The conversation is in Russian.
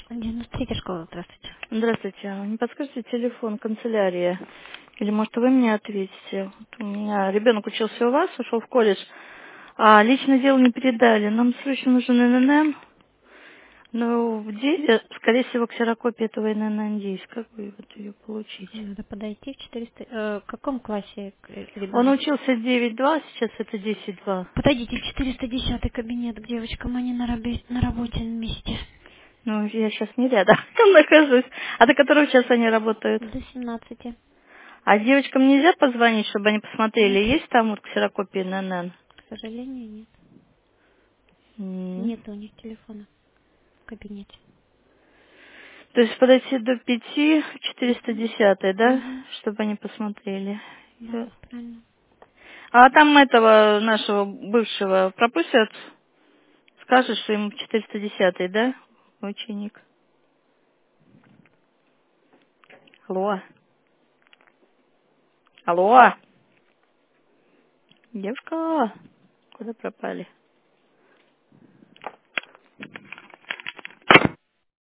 93-я школа, здравствуйте. Здравствуйте. Не подскажете телефон канцелярия? Или, может, вы мне ответите? Вот у меня ребенок учился у вас, ушел в колледж, а личное дело не передали. Нам срочно нужен ННН, но в деле, скорее всего, ксерокопия этого ННН есть. Как вы вот ее получить? Надо подойти в 400... в каком классе Он ребенок? учился 9.2, сейчас это 10.2. Подойдите в 410 кабинет к девочкам, они на работе вместе. Ну, я сейчас не рядом нахожусь. А до которого часа они работают? До 17. А девочкам нельзя позвонить, чтобы они посмотрели, Нет, есть там вот ксерокопия ННН? к сожалению, нет. М. Нет у них телефона в кабинете. То есть подойти до 5, 410, да, Угу. чтобы они посмотрели. Да, правильно. А там этого нашего бывшего пропустят, скажут, что ему 410, да, ученик. Алло, алло, девушка, куда пропали?